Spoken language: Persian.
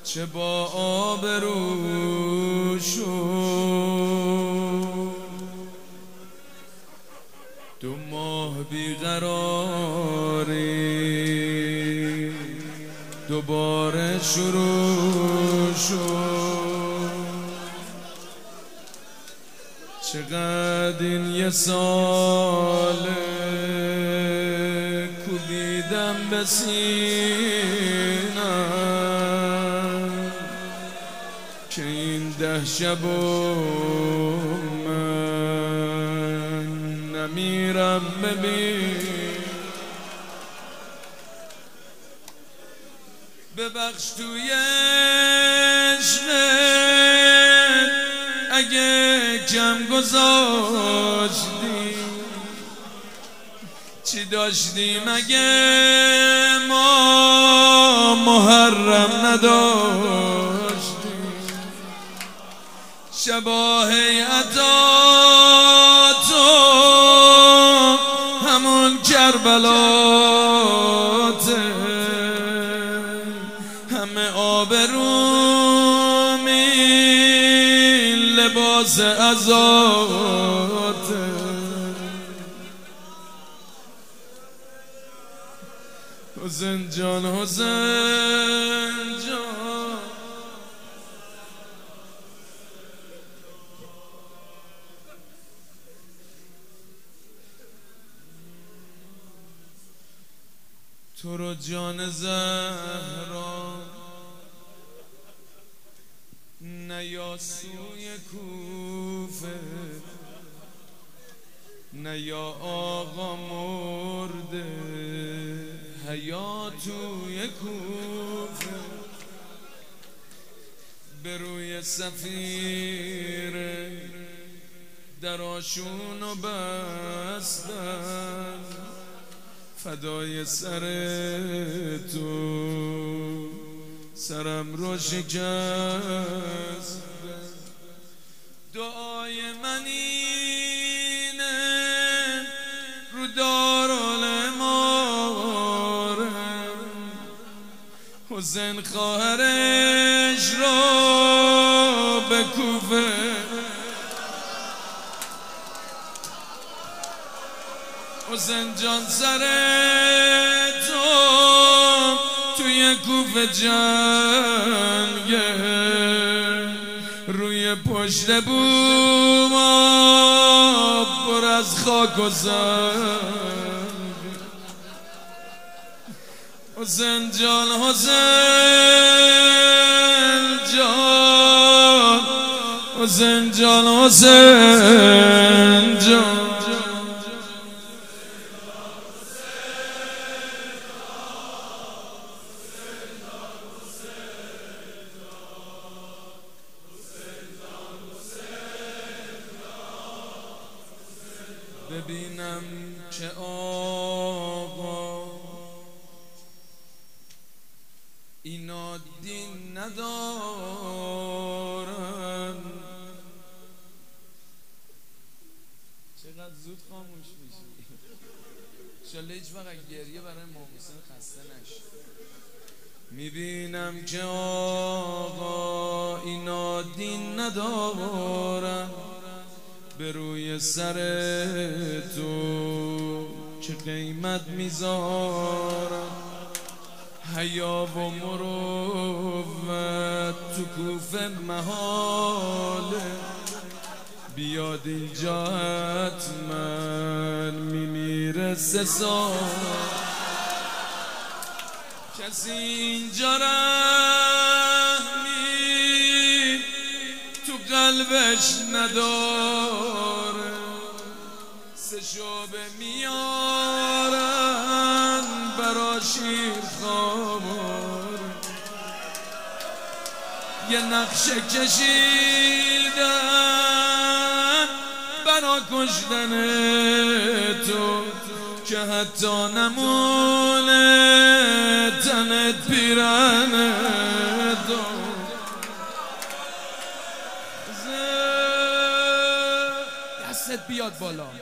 چه با آبرو شد 2 ماه بیقراری دوباره شروع شد. چقدر این 1 ساله کوبیدم به سینم که این 10 شب من نمیرم ببین. ببخش توی عشقت اگه کم گذاشتی، چی داشتیم اگه ما محرم نداشتیم. شباه عطا تو همون کربلاته، همه آبرومی لباس عزاته. حسین جان حسین جان تو رو جان زهرا نیا سوی کوفه، نیا آقا مرده حیا توی کوفه. به روی صفیر دراشونو بستن، فدای سر تو سرم رو شکست. دعای من اینه رو دارالاماره، حسین خواهرش رو به کوفه. حسین جان سر تو توی کوفه جنگه، روی پشت بوم پر از خاک و سنگ. حسین جان حسین جان حسین جان حسین جان ببینم که آقا اینا دین ندارن. چقدر زود خاموش میشی. انشالله هیچ وقت گریه برای محسن خسته نشی. میبینم که آقا اینا دین ندارن، به روی سر تو چه قیمت میذارم. حیا و مروت تو کوفه محاله، بیاد اینجا حتما میمیره 3 سال. کسی اینجا رحمی تو قلبش نداره، 3 شعبه میارن برا شیر خامار، یه نقشه کشیدن برا کشتن تو که حتی نمونه تنت پیرن تو. دستت بیاد بالا.